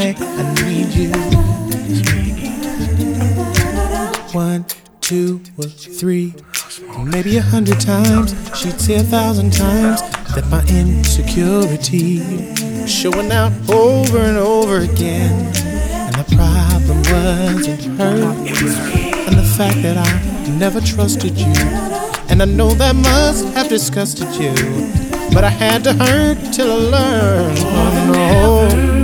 I need you. 1, 2, or 3, maybe 100 times. She'd say 1,000 times that my insecurity was showing out over and over again. And the problem wasn't her, and the fact that I never trusted you. And I know that must have disgusted you, but I had to hurt till I learned. Oh no.